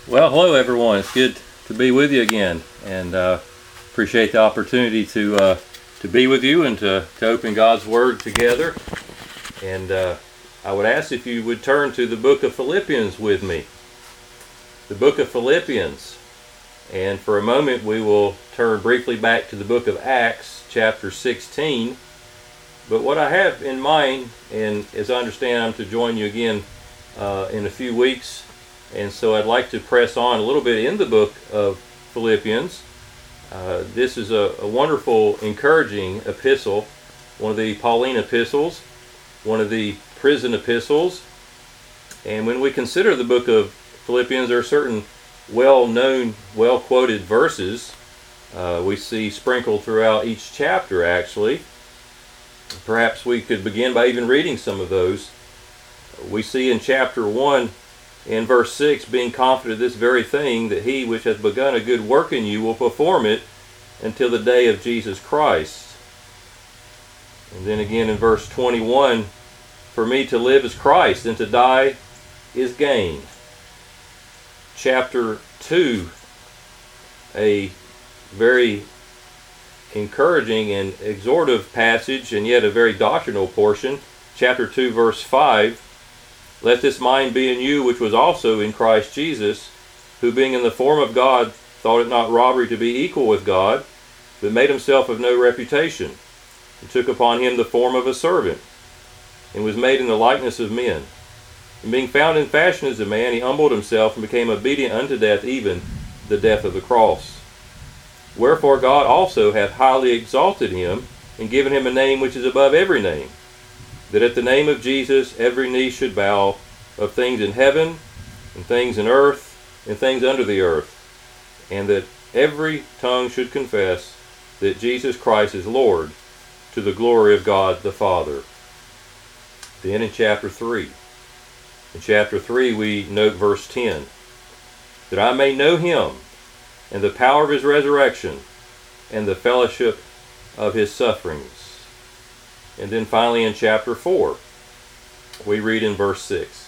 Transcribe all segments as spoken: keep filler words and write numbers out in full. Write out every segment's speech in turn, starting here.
Well, hello everyone. It's good to be with you again, and uh, appreciate the opportunity to uh, to be with you and to, to open God's Word together. And uh, I would ask if you would turn to the book of Philippians with me. The book of Philippians. And for a moment we will turn briefly back to the book of Acts, chapter sixteen. But what I have in mind, and as I understand, I'm to join you again uh, in a few weeks. And so I'd like to press on a little bit in the book of Philippians. Uh, this is a, a wonderful, encouraging epistle, one of the Pauline epistles, one of the prison epistles. And when we consider the book of Philippians, there are certain well-known, well-quoted verses uh, we see sprinkled throughout each chapter, actually. Perhaps we could begin by even reading some of those. We see in chapter one, in verse six, being confident of this very thing, that he which hath begun a good work in you will perform it until the day of Jesus Christ. And then again in verse twenty-one, for me to live is Christ, and to die is gain. Chapter two, a very encouraging and exhortive passage, and yet a very doctrinal portion. Chapter two, verse five, let this mind be in you, which was also in Christ Jesus, who being in the form of God, thought it not robbery to be equal with God, but made himself of no reputation, and took upon him the form of a servant, and was made in the likeness of men. And being found in fashion as a man, he humbled himself, and became obedient unto death, even the death of the cross. Wherefore God also hath highly exalted him, and given him a name which is above every name, that at the name of Jesus every knee should bow, of things in heaven, and things in earth, and things under the earth, and that every tongue should confess that Jesus Christ is Lord, to the glory of God the Father. Then in chapter three, in chapter three we note verse ten, that I may know him, and the power of his resurrection, and the fellowship of his sufferings. And then finally in chapter four, we read in verse six,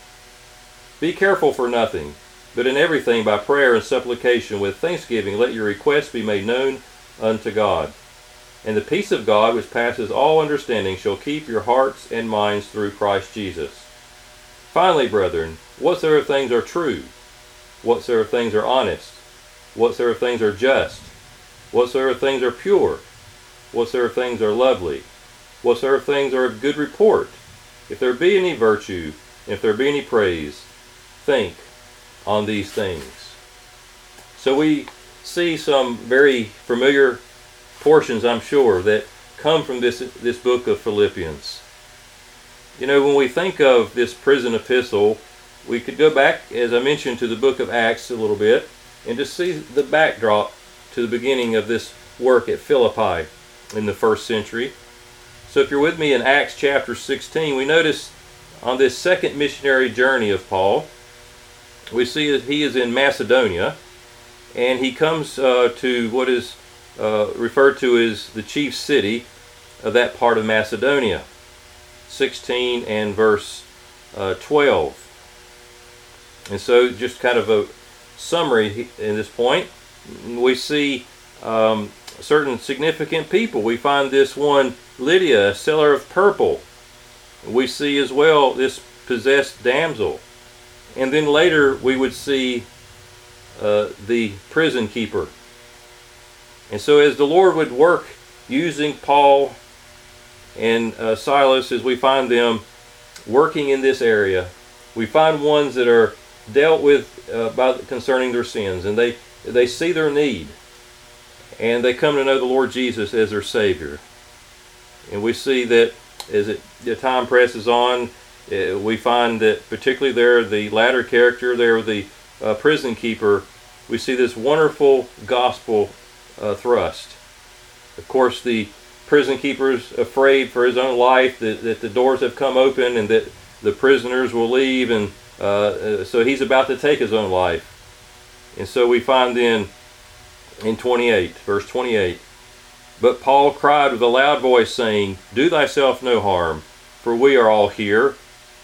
be careful for nothing, but in everything by prayer and supplication with thanksgiving let your requests be made known unto God. And the peace of God, which passes all understanding, shall keep your hearts and minds through Christ Jesus. Finally, brethren, whatsoever things are true, whatsoever things are honest, whatsoever things are just, whatsoever things are pure, whatsoever things are lovely, whatsoever things are of good report, if there be any virtue, if there be any praise, think on these things. So we see some very familiar portions, I'm sure, that come from this, this book of Philippians. You know, when we think of this prison epistle, we could go back, as I mentioned, to the book of Acts a little bit, and just see the backdrop to the beginning of this work at Philippi in the first century. So if you're with me in Acts chapter sixteen, we notice on this second missionary journey of Paul, we see that he is in Macedonia, and he comes uh, to what is uh, referred to as the chief city of that part of Macedonia. sixteen and verse uh, twelve. And so just kind of a summary in this point, we see um, certain significant people. We find this one Lydia, a seller of purple. We see as well this possessed damsel. And then later we would see uh, the prison keeper. And so as the Lord would work using Paul and uh, Silas, as we find them working in this area, we find ones that are dealt with uh, by concerning their sins, and they they see their need, and they come to know the Lord Jesus as their Savior. And we see that as it, the time presses on, uh, we find that particularly there, the latter character there, the uh, prison keeper, we see this wonderful gospel uh, thrust. Of course, the prison keeper's afraid for his own life that, that the doors have come open and that the prisoners will leave, and uh, so he's about to take his own life. And so we find then in twenty-eight, verse twenty-eight, but Paul cried with a loud voice, saying, do thyself no harm, for we are all here.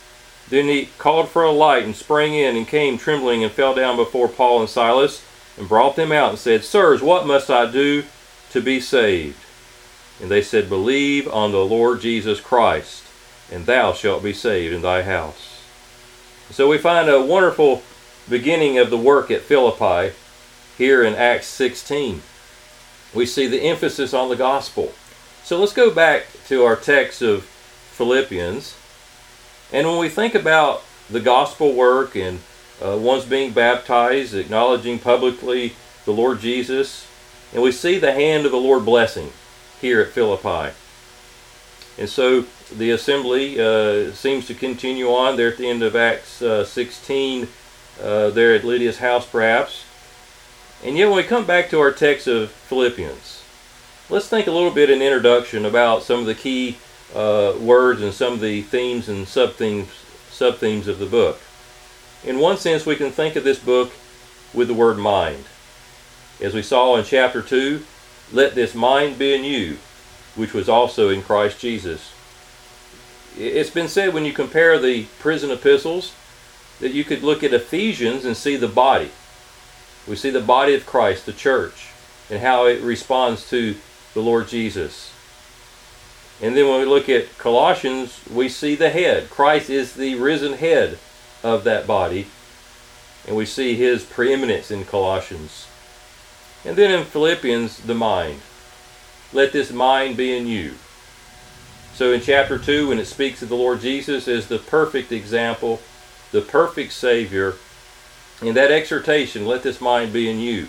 Then he called for a light and sprang in and came trembling and fell down before Paul and Silas and brought them out and said, Sirs, what must I do to be saved? And they said, Believe on the Lord Jesus Christ, and thou shalt be saved in thy house. So we find a wonderful beginning of the work at Philippi here in Acts sixteen. We see the emphasis on the gospel. So let's go back to our text of Philippians. And when we think about the gospel work and uh, one's being baptized, acknowledging publicly the Lord Jesus, and we see the hand of the Lord blessing here at Philippi. And so the assembly uh, seems to continue on there at the end of Acts uh, sixteen, uh, there at Lydia's house perhaps. And yet when we come back to our text of Philippians, let's think a little bit in introduction about some of the key uh, words and some of the themes and sub-themes, sub-themes of the book. In one sense, we can think of this book with the word mind. As we saw in chapter two, let this mind be in you, which was also in Christ Jesus. It's been said when you compare the prison epistles that you could look at Ephesians and see the body. We see the body of Christ, the church, and how it responds to the Lord Jesus. And then when we look at Colossians, we see the head. Christ is the risen head of that body, and we see his preeminence in Colossians. And then in Philippians, the mind. Let this mind be in you. So in chapter two, when it speaks of the Lord Jesus as the perfect example, the perfect Savior, in that exhortation, let this mind be in you.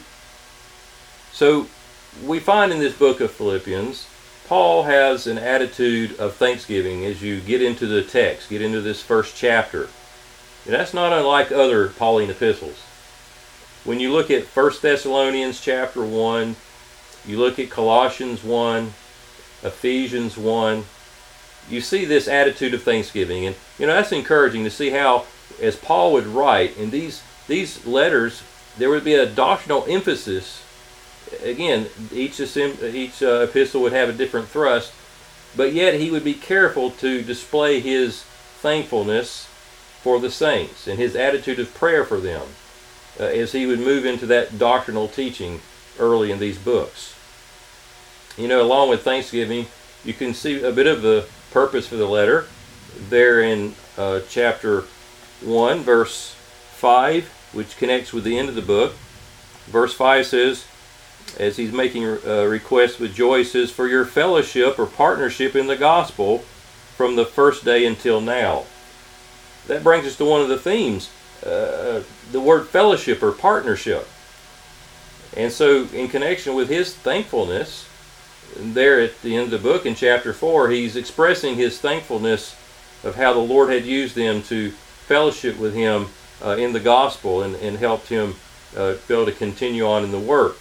So we find in this book of Philippians, Paul has an attitude of thanksgiving as you get into the text, get into this first chapter. And that's not unlike other Pauline epistles. When you look at First Thessalonians chapter one, you look at Colossians one, Ephesians one, you see this attitude of thanksgiving. And you know, that's encouraging to see how, as Paul would write in these these letters, there would be a doctrinal emphasis. Again, each each uh, epistle would have a different thrust, but yet he would be careful to display his thankfulness for the saints and his attitude of prayer for them uh, as he would move into that doctrinal teaching early in these books. You know, along with thanksgiving, you can see a bit of the purpose for the letter there in uh, chapter one, verse five, which connects with the end of the book. Verse five says, as he's making a request with joy, he says, for your fellowship or partnership in the gospel from the first day until now. That brings us to one of the themes, uh, the word fellowship or partnership. And so in connection with his thankfulness, there at the end of the book in chapter four, he's expressing his thankfulness of how the Lord had used them to fellowship with him uh, in the gospel and, and helped him uh, be able to continue on in the work.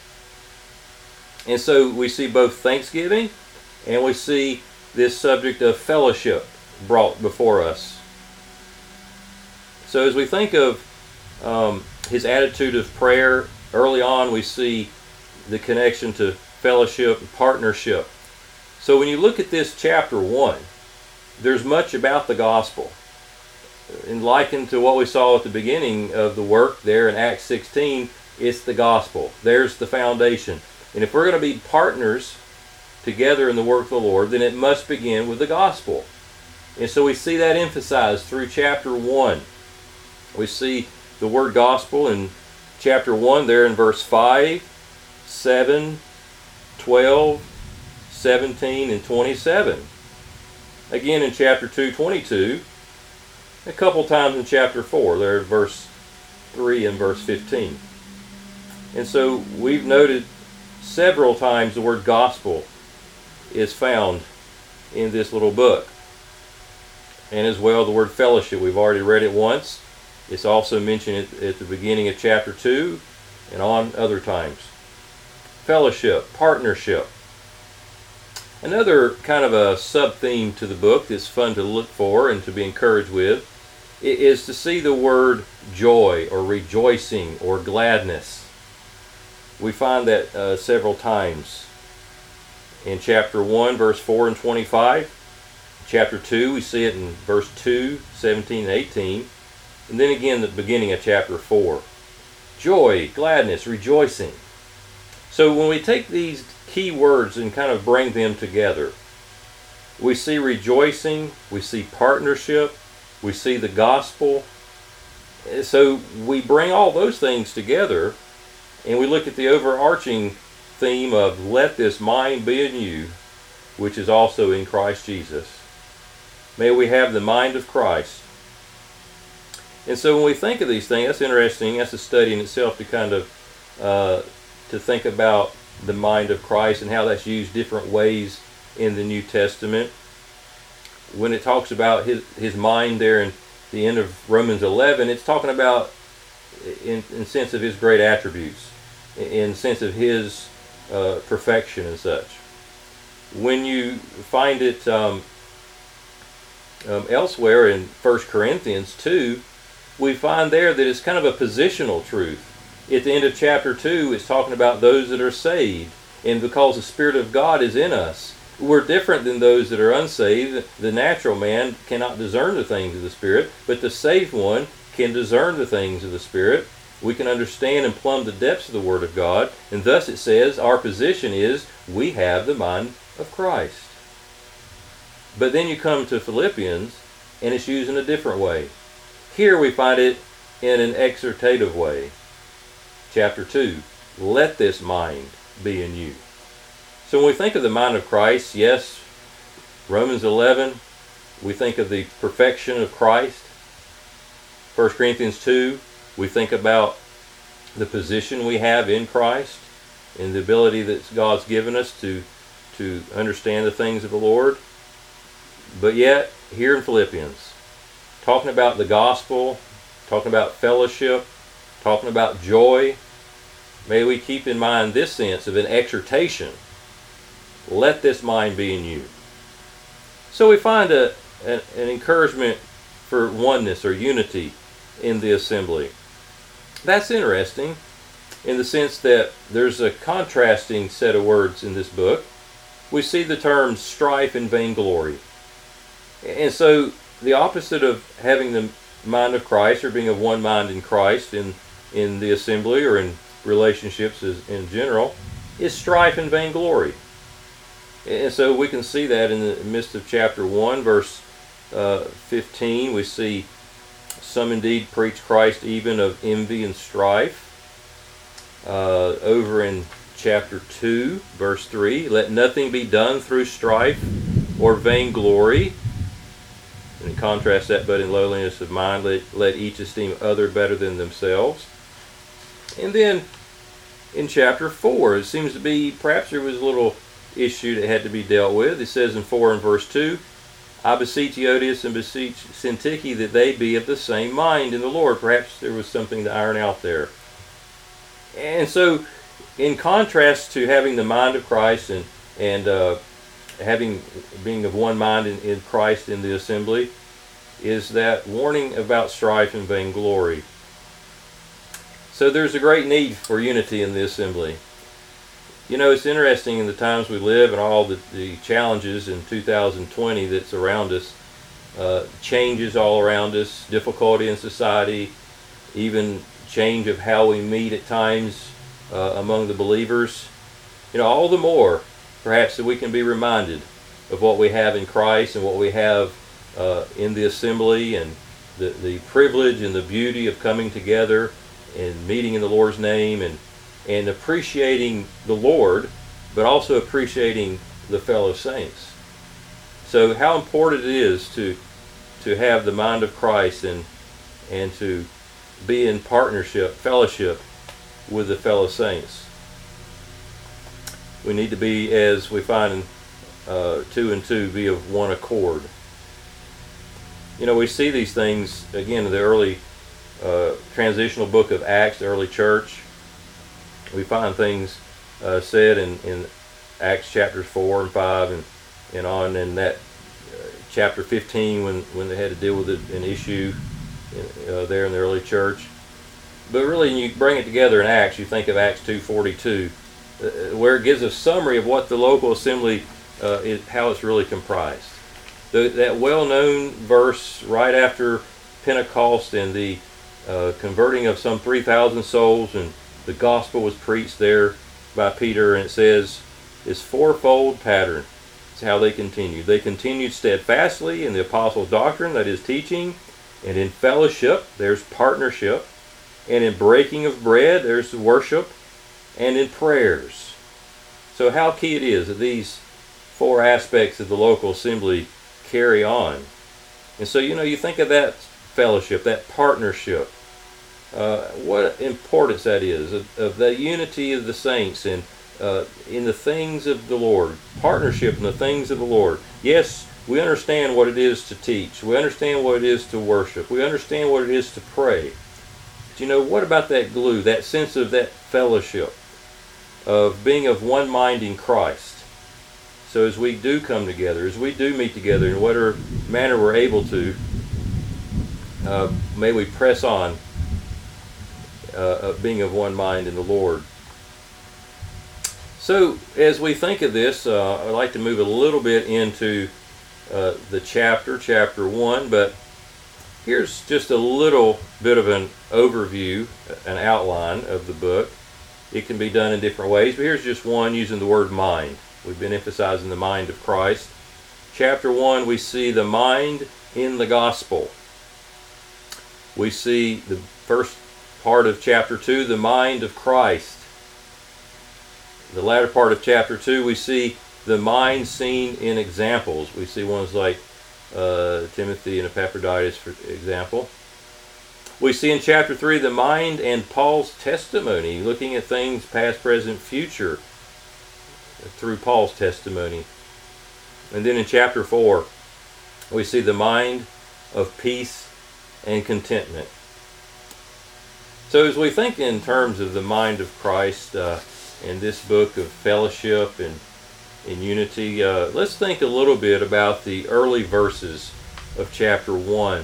And so we see both thanksgiving and we see this subject of fellowship brought before us. So as we think of um, his attitude of prayer, early on we see the connection to fellowship and partnership. So when you look at this chapter one, there's much about the gospel. And likened to what we saw at the beginning of the work there in Acts sixteen, it's the gospel. There's the foundation. And if we're going to be partners together in the work of the Lord, then it must begin with the gospel. And so we see that emphasized through chapter one. We see the word gospel in chapter one there in verse five, seven, twelve, seventeen, and twenty-seven. Again in chapter two, twenty-two. A couple times in chapter four, there in verse three and verse fifteen. And so we've noted several times the word gospel is found in this little book. And as well the word fellowship. We've already read it once. It's also mentioned at, at the beginning of chapter two and on other times. Fellowship, partnership. Another kind of a sub-theme to the book that's fun to look for and to be encouraged with is to see the word joy or rejoicing or gladness. We find that uh, several times in chapter one, verse four and twenty-five, chapter two, we see it in verse two, seventeen, and eighteen. And then again, the beginning of chapter four. Joy, gladness, rejoicing. So when we take these key words and kind of bring them together, we see rejoicing, we see partnership, we see the gospel. So we bring all those things together, and we look at the overarching theme of let this mind be in you, which is also in Christ Jesus. May we have the mind of Christ. And so when we think of these things, that's interesting. That's a study in itself to kind of uh, to think about the mind of Christ and how that's used different ways in the New Testament. When it talks about his his mind there in the end of Romans eleven, it's talking about in in sense of his great attributes, in sense of his uh, perfection and such. When you find it um, um, elsewhere in First Corinthians two, we find there that it's kind of a positional truth. At the end of chapter two, it's talking about those that are saved, and because the Spirit of God is in us, we're different than those that are unsaved. The natural man cannot discern the things of the Spirit, but the saved one can discern the things of the Spirit. We can understand and plumb the depths of the Word of God, and thus it says our position is we have the mind of Christ. But then you come to Philippians, and it's used in a different way. Here we find it in an exhortative way. Chapter two, let this mind be in you. So when we think of the mind of Christ, yes, Romans eleven, we think of the perfection of Christ. First Corinthians two, we think about the position we have in Christ and the ability that God's given us to, to understand the things of the Lord. But yet, here in Philippians, talking about the gospel, talking about fellowship, talking about joy, may we keep in mind this sense of an exhortation. Let this mind be in you. So we find a, an, an encouragement for oneness or unity in the assembly. That's interesting in the sense that there's a contrasting set of words in this book. We see the terms strife and vainglory. And so the opposite of having the mind of Christ or being of one mind in Christ in, in the assembly or in relationships as, in general is strife and vainglory. And so we can see that in the midst of chapter one, verse uh, fifteen. We see some indeed preach Christ even of envy and strife. Uh, over in chapter two, verse three, let nothing be done through strife or vainglory. And in contrast that, but in lowliness of mind, let, let each esteem other better than themselves. And then in chapter four, it seems to be, perhaps there was a little issue that had to be dealt with. It says in four and verse two, I beseech Euodias and beseech Syntyche that they be of the same mind in the Lord. Perhaps there was something to iron out there. And so, in contrast to having the mind of Christ and and uh, having being of one mind in, in Christ in the assembly, is that warning about strife and vainglory. So there's a great need for unity in the assembly. You know, it's interesting in the times we live and all the, the challenges in two thousand twenty that's around us, uh, changes all around us, difficulty in society, even change of how we meet at times uh, among the believers. You know, all the more perhaps that we can be reminded of what we have in Christ and what we have uh, in the assembly and the, the privilege and the beauty of coming together and meeting in the Lord's name and and appreciating the Lord, but also appreciating the fellow saints. So how important it is to to have the mind of Christ and and to be in partnership, fellowship with the fellow saints. We need to be, as we find in uh, two and two, be of one accord. You know, we see these things again in the early uh, transitional book of Acts, the early church. We find things uh, said in, in Acts chapters four and five and, and on in that uh, chapter fifteen when, when they had to deal with an issue in, uh, there in the early church. But really, when you bring it together in Acts, you think of Acts two forty-two, uh, where it gives a summary of what the local assembly, uh, is, how it's really comprised. The, that well-known verse right after Pentecost and the uh, converting of some three thousand souls, and the gospel was preached there by Peter, and it says this fourfold pattern. It's how they continued. They continued steadfastly in the apostles' doctrine, that is teaching, and in fellowship, there's partnership, and in breaking of bread, there's the worship, and in prayers. So how key it is that these four aspects of the local assembly carry on. And so, you know, you think of that fellowship, that partnership, uh, what importance that is, of, of the unity of the saints and uh, in the things of the Lord, partnership in the things of the Lord. Yes, we understand what it is to teach. We understand what it is to worship. We understand what it is to pray. But you know, what about that glue, that sense of that fellowship, of being of one mind in Christ? So as we do come together, as we do meet together in whatever manner we're able to, uh, may we press on uh, of being of one mind in the Lord. So as we think of this, uh, I'd like to move a little bit into uh, the chapter, chapter one, but here's just a little bit of an overview, an outline of the book. It can be done in different ways, but here's just one using the word mind. We've been emphasizing the mind of Christ. Chapter one, we see the mind in the gospel. We see the first part of chapter two, the mind of Christ. The latter part of chapter two, we see the mind seen in examples. We see ones like uh, Timothy and Epaphroditus, for example. We see in chapter three the mind and Paul's testimony, looking at things past, present, future, through Paul's testimony. And then in chapter four, we see the mind of peace and contentment. So as we think in terms of the mind of Christ uh, in this book of fellowship and in unity, uh, let's think a little bit about the early verses of chapter one.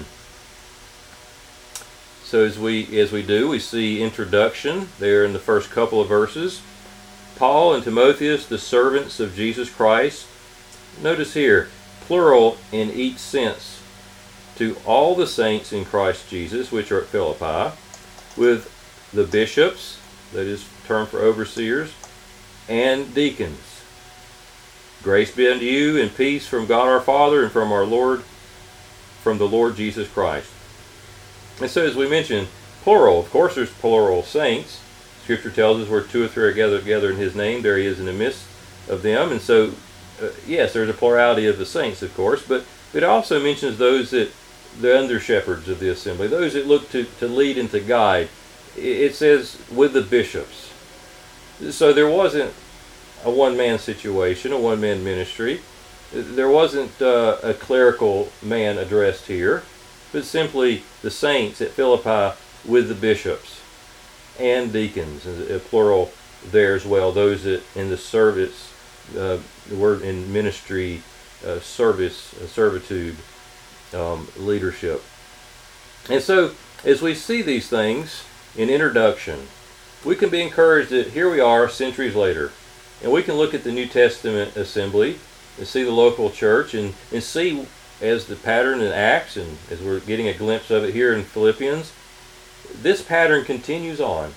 So as we as we do, we see introduction there in the first couple of verses. Paul and Timotheus, the servants of Jesus Christ. Notice here, plural in each sense. To all the saints in Christ Jesus, which are at Philippi, with the bishops, that is term for overseers, and deacons. Grace be unto you and peace from God our Father and from our Lord, from the Lord Jesus Christ. And so as we mentioned, plural. Of course there's plural saints. Scripture tells us where two or three are gathered together in his name, there he is in the midst of them. And so, uh, yes, there's a plurality of the saints, of course, but it also mentions those that, the under shepherds of the assembly, those that look to, to lead and to guide. It says with the bishops. So there wasn't a one-man situation, a one-man ministry. There wasn't uh, a clerical man addressed here, but simply the saints at Philippi with the bishops and deacons, a plural there as well, those that in the service, uh, the word in ministry, uh, service, uh, servitude, um, leadership. And so as we see these things in introduction, we can be encouraged that here we are centuries later, and we can look at the New Testament assembly and see the local church and, and see as the pattern in Acts, and as we're getting a glimpse of it here in Philippians, this pattern continues on.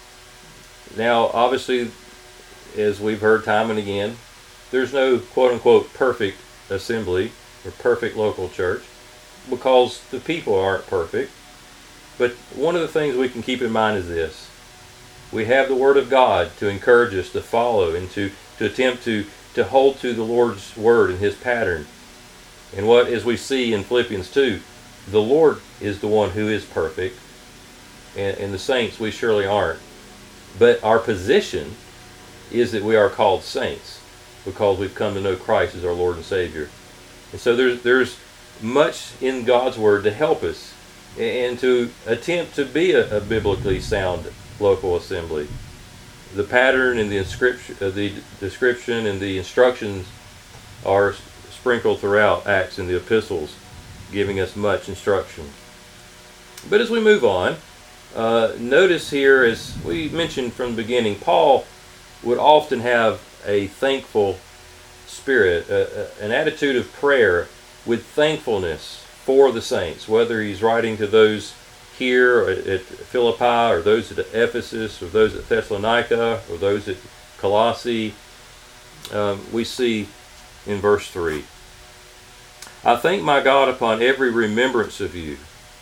Now, obviously, as we've heard time and again, there's no quote-unquote perfect assembly or perfect local church because the people aren't perfect. But one of the things we can keep in mind is this. We have the Word of God to encourage us to follow and to, to attempt to, to hold to the Lord's Word and His pattern. And what, as we see in Philippians two, the Lord is the one who is perfect, and, and the saints, we surely aren't. But our position is that we are called saints because we've come to know Christ as our Lord and Savior. And so there's, there's much in God's Word to help us and to attempt to be a, a biblically sound local assembly. The pattern and the inscription, uh, the description and the instructions are sprinkled throughout Acts and the epistles, giving us much instruction. But as we move on, uh, notice here, as we mentioned from the beginning, Paul would often have a thankful spirit, a, a, an attitude of prayer with thankfulness for the saints, whether he's writing to those here at Philippi, or those at Ephesus, or those at Thessalonica, or those at Colossae. Um, we see in verse three, I thank my God upon every remembrance of you,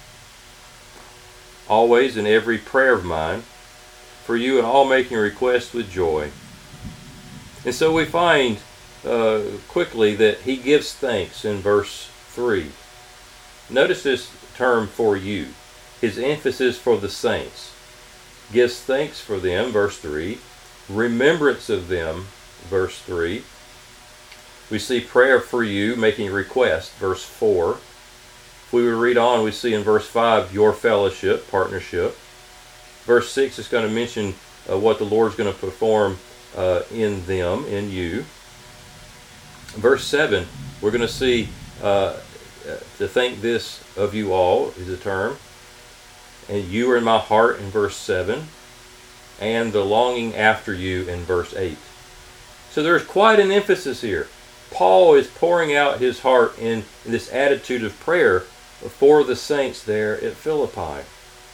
always in every prayer of mine, for you and all making requests with joy. And so we find uh, quickly that he gives thanks in verse three. Notice this term, for you. His emphasis for the saints. Gives thanks for them, verse three. Remembrance of them, verse three. We see prayer for you, making request, verse four. If we would read on, we see in verse five, your fellowship, partnership. Verse six is going to mention uh, what the Lord's going to perform uh, in them, in you. Verse seven, we're going to see uh, to think this of you all is a term. And you are in my heart in verse seven. And the longing after you in verse eight. So there's quite an emphasis here. Paul is pouring out his heart in, in this attitude of prayer for the saints there at Philippi.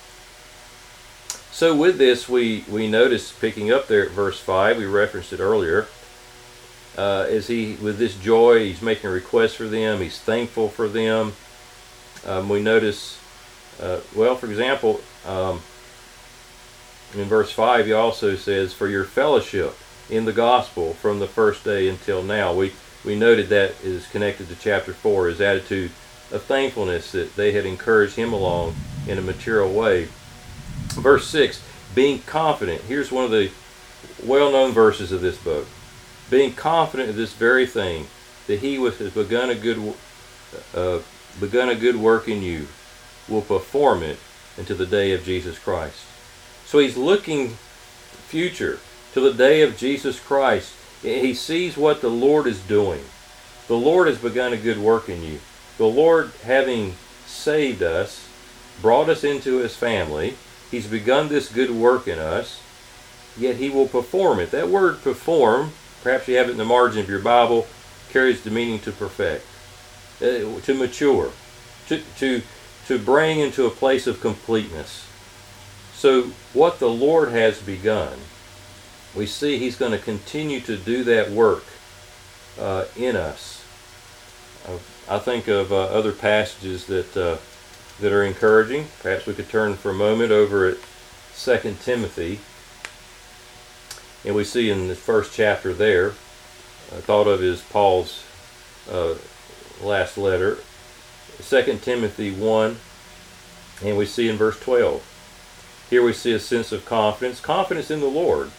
So with this, we, we notice, picking up there at verse five, we referenced it earlier, uh, as he, with this joy, he's making requests for them, he's thankful for them. Um, we notice, uh, well, for example, um, in verse five, he also says, for your fellowship in the gospel from the first day until now. We, we noted that is connected to chapter four, his attitude of thankfulness that they had encouraged him along in a material way. Verse six, being confident. Here's one of the well-known verses of this book. Being confident of this very thing, that he which has begun a good uh, begun a good work in you will perform it until the day of Jesus Christ. So he's looking future to the day of Jesus Christ. He sees what the Lord is doing. The Lord has begun a good work in you. The Lord, having saved us, brought us into his family. He's begun this good work in us, yet he will perform it. That word perform, perhaps you have it in the margin of your Bible, carries the meaning to perfect, uh, to mature, to, to, to bring into a place of completeness. So what the Lord has begun, we see he's going to continue to do that work uh, in us. Uh, I think of uh, other passages that uh, that are encouraging. Perhaps we could turn for a moment over at Second Timothy. And we see in the first chapter there, uh, thought of as Paul's uh, last letter, Second Timothy one, and we see in verse twelve. Here we see a sense of confidence, confidence in the Lord.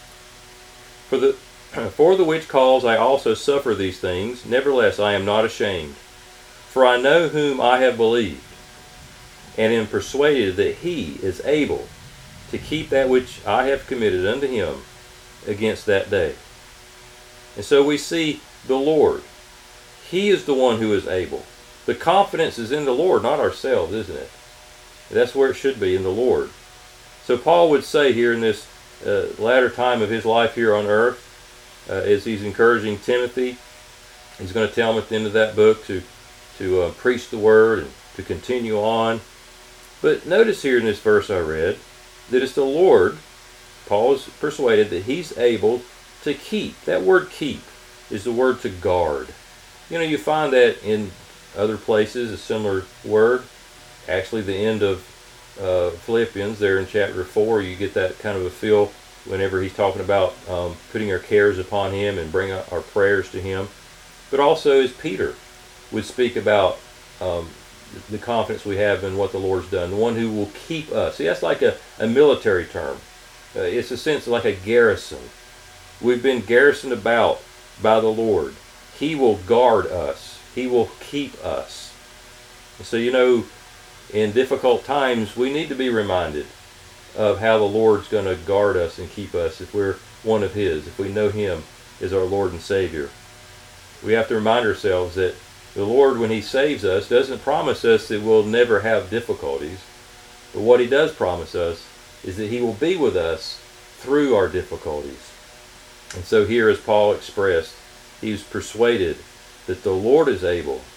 For the for the which cause I also suffer these things, nevertheless I am not ashamed. For I know whom I have believed, and am persuaded that he is able to keep that which I have committed unto him against that day. And so we see the Lord. He is the one who is able. The confidence is in the Lord, not ourselves, isn't it? That's where it should be, in the Lord. So Paul would say here in this uh, latter time of his life here on earth, uh, as he's encouraging Timothy, he's going to tell him at the end of that book to, to uh, preach the word and to continue on. But notice here in this verse I read that it's the Lord, Paul is persuaded that he's able to keep. That word keep is the word to guard. You know, you find that in other places, a similar word. Actually, the end of uh, Philippians, there in chapter four, you get that kind of a feel whenever he's talking about um, putting our cares upon him and bring our prayers to him. But also as Peter would speak about um, the confidence we have in what the Lord's done, the one who will keep us. See, that's like a, a military term. Uh, it's a sense like a garrison. We've been garrisoned about by the Lord. He will guard us. He will keep us. And so, you know, in difficult times, we need to be reminded of how the Lord's going to guard us and keep us if we're one of his, if we know him as our Lord and Savior. We have to remind ourselves that the Lord, when he saves us, doesn't promise us that we'll never have difficulties. But what he does promise us is that he will be with us through our difficulties. And so here, as Paul expressed, he was persuaded that the Lord is able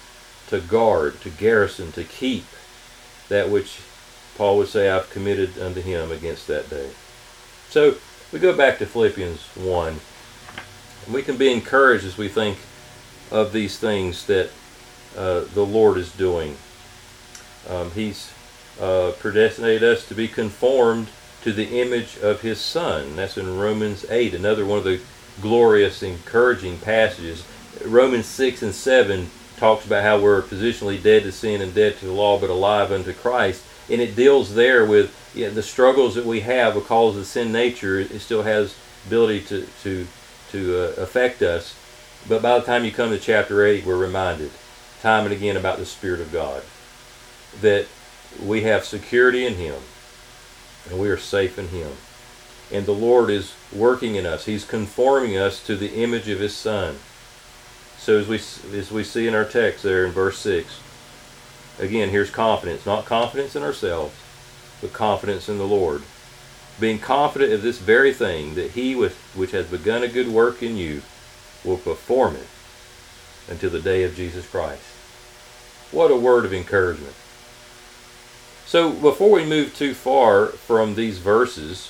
to guard, to garrison, to keep that which Paul would say, I've committed unto him against that day. So we go back to Philippians one. And we can be encouraged as we think of these things that uh, the Lord is doing. Um, he's uh, predestinated us to be conformed to the image of his Son. That's in Romans eight, another one of the glorious, encouraging passages. Romans six and seven talks about how we're positionally dead to sin and dead to the law, but alive unto Christ. And it deals there with you know, the struggles that we have because of the sin nature. It still has ability to to to uh, affect us. But by the time you come to chapter eight, we're reminded time and again about the Spirit of God, that we have security in him and we are safe in him. And the Lord is working in us. He's conforming us to the image of his Son. So as we as we see in our text there in verse six, again, here's confidence. Not confidence in ourselves, but confidence in the Lord. Being confident of this very thing, that he with, which has begun a good work in you will perform it until the day of Jesus Christ. What a word of encouragement. So before we move too far from these verses,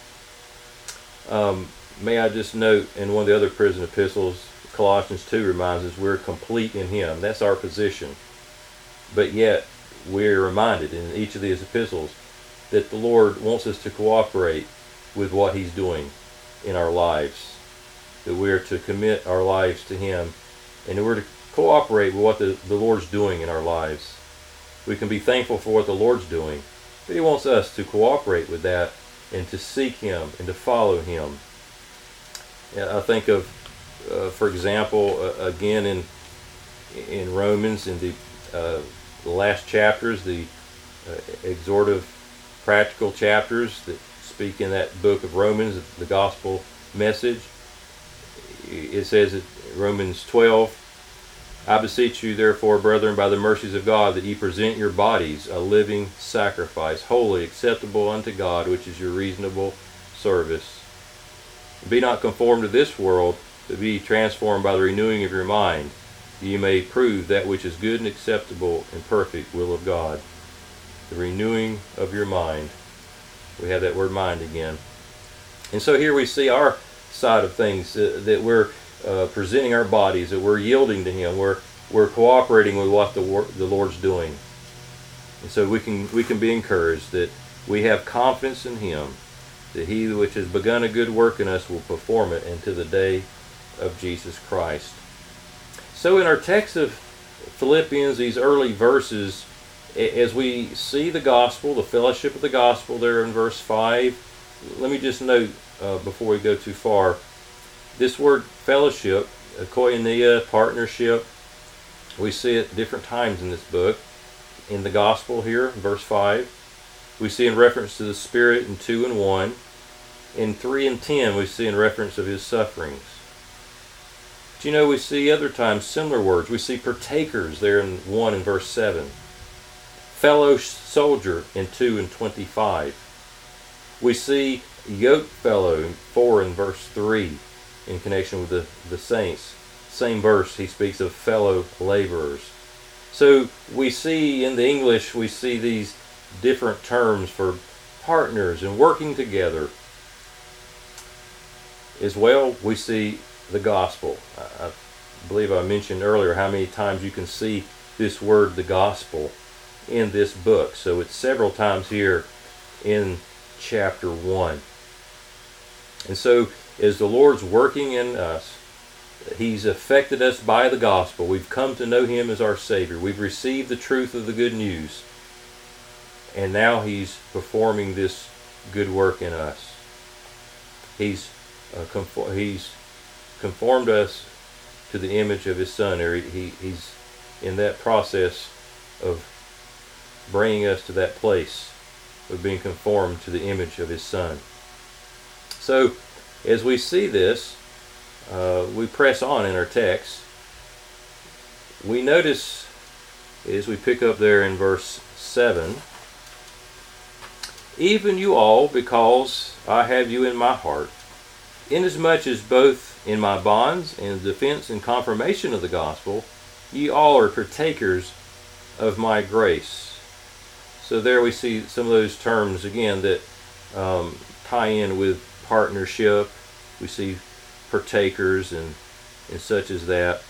um, may I just note in one of the other prison epistles, Colossians two reminds us we're complete in him. That's our position. But yet we're reminded in each of these epistles that the Lord wants us to cooperate with what he's doing in our lives. That we're to commit our lives to him, and that we're to cooperate with what the, the Lord's doing in our lives. We can be thankful for what the Lord's doing, but he wants us to cooperate with that and to seek him and to follow him. I think of, uh, for example, uh, again in in Romans, in the, uh, the last chapters, the uh, exhortive, practical chapters that speak in that book of Romans, the gospel message. It says in Romans twelve, I beseech you therefore, brethren, by the mercies of God, that ye present your bodies a living sacrifice, holy, acceptable unto God, which is your reasonable service. Be not conformed to this world, but be transformed by the renewing of your mind, that ye may prove that which is good and acceptable and perfect will of God. The renewing of your mind. We have that word mind again. And so here we see our side of things, uh, that we're uh, presenting our bodies, that we're yielding to him, we're we're cooperating with what the the Lord's doing. And so we can we can be encouraged that we have confidence in him, that he which has begun a good work in us will perform it until the day of Jesus Christ. So in our text of Philippians, these early verses, as we see the gospel, the fellowship of the gospel there in verse five, let me just note uh, before we go too far, this word fellowship, koinonia, partnership, we see it different times in this book. In the gospel here, verse five, we see in reference to the Spirit in two and one. In three and ten, we see in reference of his sufferings. But you know, we see other times similar words. We see partakers there in one and verse seven. Fellow soldier in two and twenty-five. We see yoke fellow in four and verse three in connection with the, the saints. Same verse, he speaks of fellow laborers. So we see in the English, we see these different terms for partners and working together. As well, we see the gospel. I, I believe I mentioned earlier how many times you can see this word, the gospel, in this book. So it's several times here in chapter one. And so as the Lord's working in us, he's affected us by the gospel. We've come to know him as our Savior. We've received the truth of the good news. And now he's performing this good work in us. He's uh, conform, he's conformed us to the image of his Son. Or he, he's in that process of bringing us to that place of being conformed to the image of his Son. So as we see this, uh, we press on in our text. We notice as we pick up there in verse seven, even you all, because I have you in my heart, inasmuch as both in my bonds and defense and confirmation of the gospel ye all are partakers of my grace. So there we see some of those terms again that um, tie in with partnership. We see partakers and, and such as that.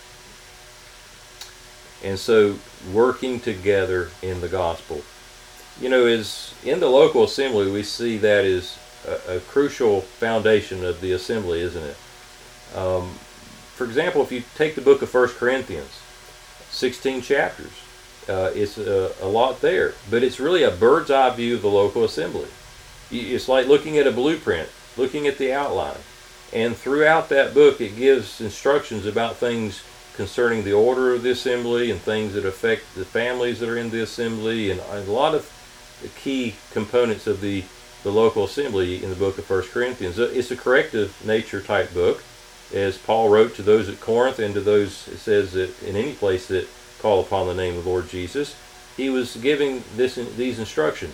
And so working together in the gospel. You know, is in the local assembly, we see that is a, a crucial foundation of the assembly, isn't it? Um, for example, if you take the book of First Corinthians, sixteen chapters, uh, it's a, a lot there, but it's really a bird's eye view of the local assembly. It's like looking at a blueprint, looking at the outline. And throughout that book, it gives instructions about things concerning the order of the assembly and things that affect the families that are in the assembly, and a lot of the key components of the, the local assembly in the book of First Corinthians. It's a corrective nature type book, as Paul wrote to those at Corinth and to those, it says, that in any place that call upon the name of the Lord Jesus. He was giving this these instructions.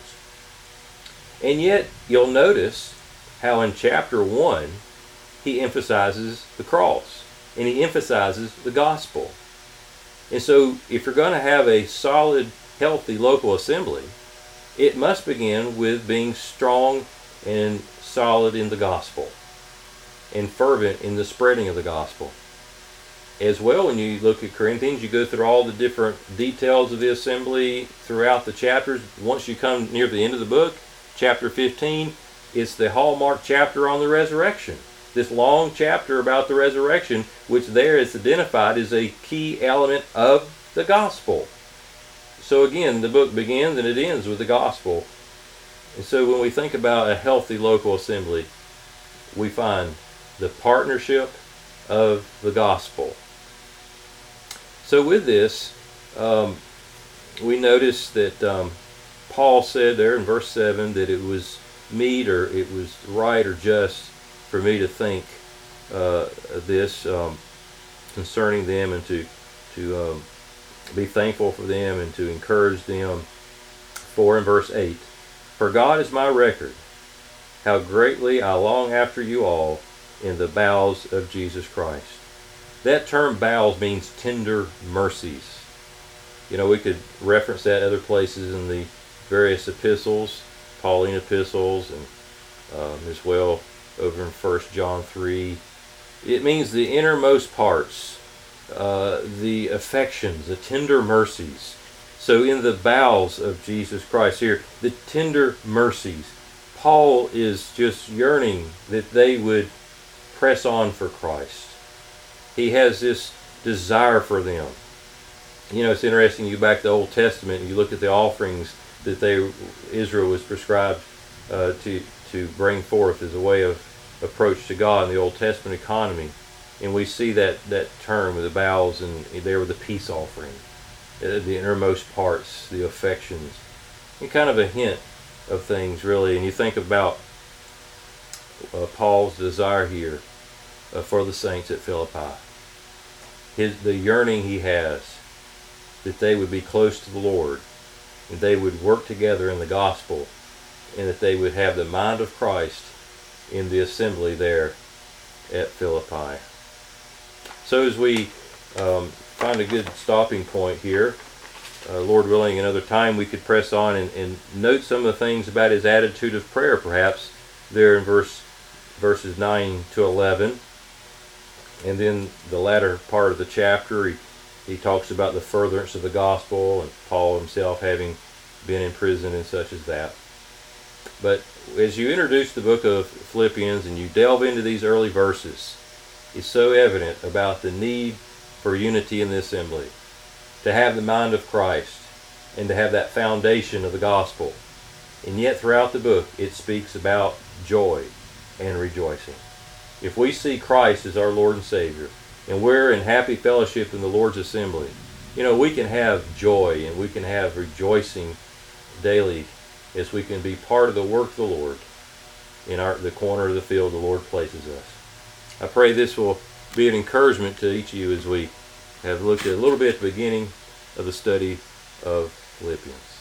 And yet, you'll notice how in chapter one, he emphasizes the cross. And he emphasizes the gospel. And so, if you're going to have a solid, healthy local assembly, it must begin with being strong and solid in the gospel, and fervent in the spreading of the gospel. As well, when you look at Corinthians, you go through all the different details of the assembly throughout the chapters. Once you come near the end of the book, chapter fifteen, it's the hallmark chapter on the resurrection. This long chapter about the resurrection, which there is identified as a key element of the gospel. So again, the book begins and it ends with the gospel. And so when we think about a healthy local assembly, we find the partnership of the gospel. So with this, um, we notice that um, Paul said there in verse seven that it was meet or it was right or just for me to think uh, this um, concerning them, and to to um, be thankful for them and to encourage them. For in verse eight, for God is my record, how greatly I long after you all in the bowels of Jesus Christ. That term bowels means tender mercies. You know, we could reference that other places in the various epistles, Pauline epistles, and um, as well over in First John three. It means the innermost parts, uh, the affections, the tender mercies. So in the bowels of Jesus Christ here, the tender mercies. Paul is just yearning that they would press on for Christ. He has this desire for them. You know, it's interesting, you go back to the Old Testament and you look at the offerings that they Israel was prescribed uh, to to bring forth as a way of approach to God in the Old Testament economy. And we see that, that term with the bowels, and there with the peace offering, uh, the innermost parts, the affections, and kind of a hint of things really. And you think about uh, Paul's desire here uh, for the saints at Philippi. His, the yearning he has that they would be close to the Lord, and they would work together in the gospel, and that they would have the mind of Christ in the assembly there at Philippi. So as we um, find a good stopping point here, uh, Lord willing, another time we could press on and, and note some of the things about his attitude of prayer, perhaps there in verse verses nine to eleven. And then the latter part of the chapter, he, he talks about the furtherance of the gospel, and Paul himself having been in prison and such as that. But as you introduce the book of Philippians and you delve into these early verses, it's so evident about the need for unity in the assembly, to have the mind of Christ, and to have that foundation of the gospel. And yet throughout the book, it speaks about joy and rejoicing. If we see Christ as our Lord and Savior, and we're in happy fellowship in the Lord's assembly, you know, we can have joy and we can have rejoicing daily as we can be part of the work of the Lord in our the corner of the field the Lord places us. I pray this will be an encouragement to each of you as we have looked at a little bit at the beginning of the study of Philippians.